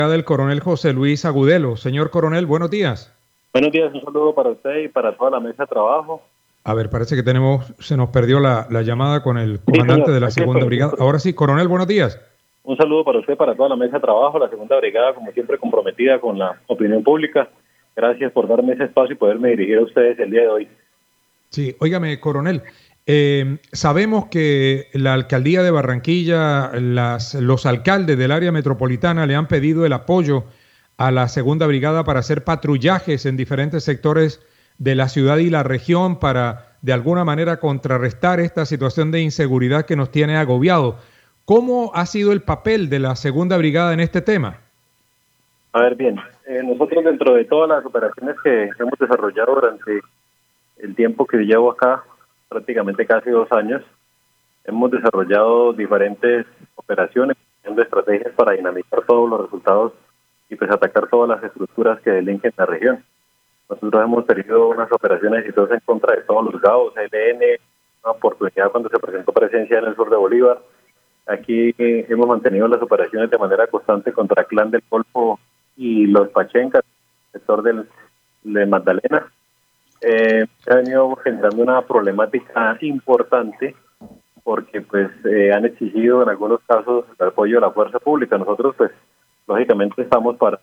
Del coronel José Luis Agudelo. Señor coronel, buenos días. Buenos días, un saludo para usted y para toda la mesa de trabajo. A ver, parece que se nos perdió la llamada con el Sí, comandante señor, de la aquí segunda estoy. brigada. Ahora sí, coronel, buenos días. Un saludo para usted, para toda la mesa de trabajo, la segunda brigada, como siempre, comprometida con la opinión pública. Gracias por darme ese espacio y poderme dirigir a ustedes el día de hoy. Sí, óigame, coronel, sabemos que la alcaldía de Barranquilla, los alcaldes del área metropolitana le han pedido el apoyo a la segunda brigada para hacer patrullajes en diferentes sectores de la ciudad y la región para de alguna manera contrarrestar esta situación de inseguridad que nos tiene agobiado. ¿Cómo ha sido el papel de la segunda brigada en este tema? A ver, bien, nosotros dentro de todas las operaciones que hemos desarrollado durante el tiempo que llevo acá, prácticamente casi 2 años, hemos desarrollado diferentes operaciones, de estrategias para dinamizar todos los resultados y pues atacar todas las estructuras que delinquen la región. Nosotros hemos tenido unas operaciones exitosas en contra de todos los GAOs, ELN, una oportunidad cuando se presentó presencia en el sur de Bolívar. Aquí hemos mantenido las operaciones de manera constante contra el Clan del Golfo y los Pachencas, sector de Magdalena. Se ha venido generando una problemática importante porque pues han exigido en algunos casos el apoyo de la fuerza pública. Nosotros pues lógicamente estamos para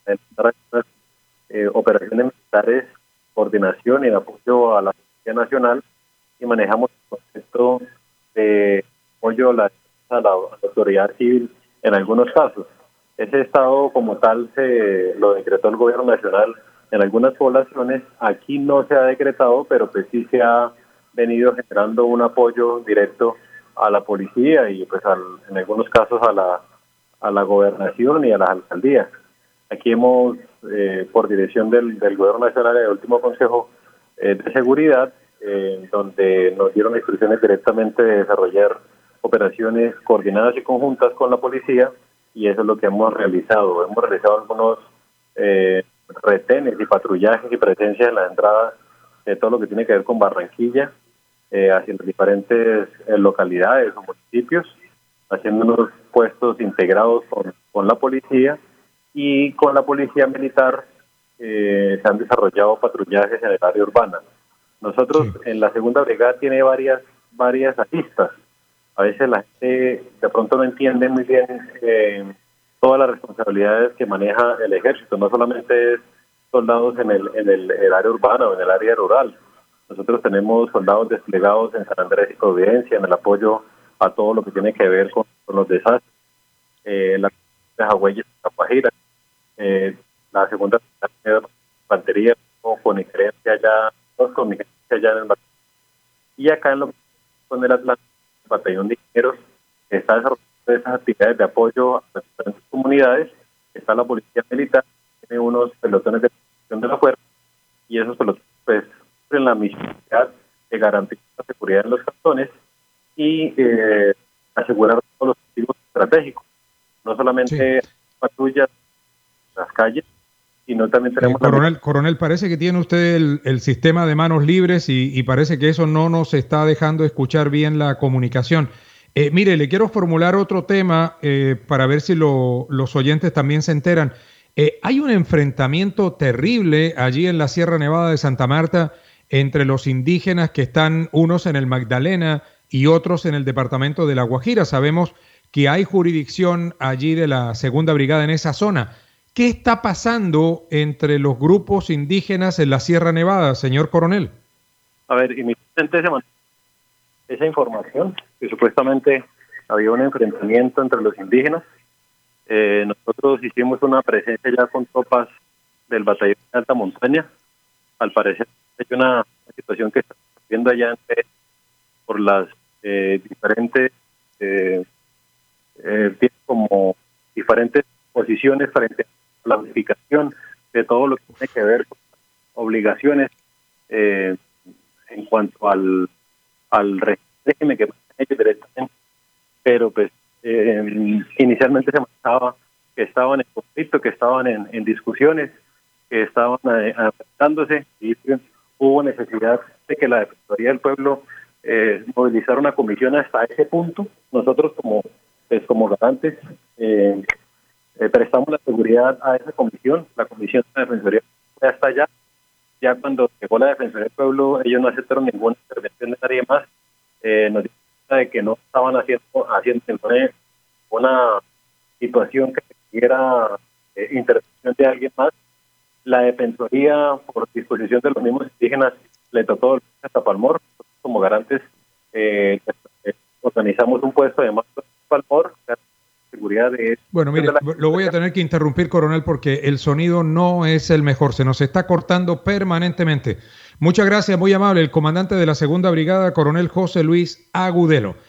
operaciones militares, coordinación y apoyo a la Policía Nacional, y manejamos el concepto de apoyo a la autoridad civil en algunos casos. Ese estado como tal se lo decretó el gobierno nacional en algunas poblaciones. Aquí no se ha decretado, pero pues sí se ha venido generando un apoyo directo a la policía y pues en algunos casos a la gobernación y a las alcaldías. Aquí hemos, por dirección del Gobierno Nacional, el último Consejo de Seguridad, donde nos dieron instrucciones directamente de desarrollar operaciones coordinadas y conjuntas con la policía, y eso es lo que hemos realizado. Hemos realizado algunos retenes y patrullajes y presencia en las entradas de todo lo que tiene que ver con Barranquilla, hacia las diferentes localidades o municipios, haciendo unos puestos integrados con la policía. Y con la policía militar se han desarrollado patrullajes en el área urbana. Nosotros en la segunda brigada tiene varias aristas. A veces la gente de pronto no entiende muy bien todas las responsabilidades que maneja el ejército. No solamente es soldados en el área urbana o en el área rural. Nosotros tenemos soldados desplegados en San Andrés y Providencia en el apoyo a todo lo que tiene que ver con los desastres. La de Jagüeyes, La Guajira, la segunda infantería con injerencia allá, con injerencia allá en el batallón. Y acá en lo que con el Atlántico, el batallón de ingenieros está desarrollando esas actividades de apoyo a las diferentes comunidades. Está la policía militar, tiene unos pelotones de protección de la fuerza, y esos pelotones pues cumplen la misión de garantizar la seguridad en los cantones y asegurar todos los objetivos estratégicos. No solamente patrullas en las calles, sino también tenemos... Coronel, parece que tiene usted el sistema de manos libres y parece que eso no nos está dejando escuchar bien la comunicación. Mire, le quiero formular otro tema para ver si los oyentes también se enteran. Hay un enfrentamiento terrible allí en la Sierra Nevada de Santa Marta entre los indígenas que están unos en el Magdalena y otros en el departamento de La Guajira. Sabemos que hay jurisdicción allí de la segunda brigada en esa zona. ¿Qué está pasando entre los grupos indígenas en la Sierra Nevada, señor coronel? A ver, inmediatamente se mantiene esa información, que supuestamente había un enfrentamiento entre los indígenas. Nosotros hicimos una presencia ya con tropas del batallón de alta montaña. Al parecer hay una situación que está viendo allá por las diferentes tiene como diferentes posiciones frente a la unificación de todo lo que tiene que ver con obligaciones en cuanto al régimen que manejan ellos directamente. Pero pues inicialmente se manejaba que estaban en conflicto, que estaban en discusiones, que estaban afectándose, y hubo necesidad de que la Defensoría del Pueblo movilizara una comisión hasta ese punto. Nosotros como garantes prestamos la seguridad a esa comisión. La comisión de la Defensoría ya está allá. Ya cuando llegó la Defensoría del Pueblo, ellos no aceptaron ninguna intervención de nadie más. Nos dimos cuenta de que no estaban haciendo una situación que requiera intervención de alguien más. La Defensoría, por disposición de los mismos indígenas, le tocó a Tapalmor. Nosotros, como garantes, organizamos un puesto de mando en Tapalmor. Seguridad de... Bueno, mire, lo voy a tener que interrumpir, coronel, porque el sonido no es el mejor, se nos está cortando permanentemente. Muchas gracias, muy amable, el comandante de la Segunda Brigada, coronel José Luis Agudelo.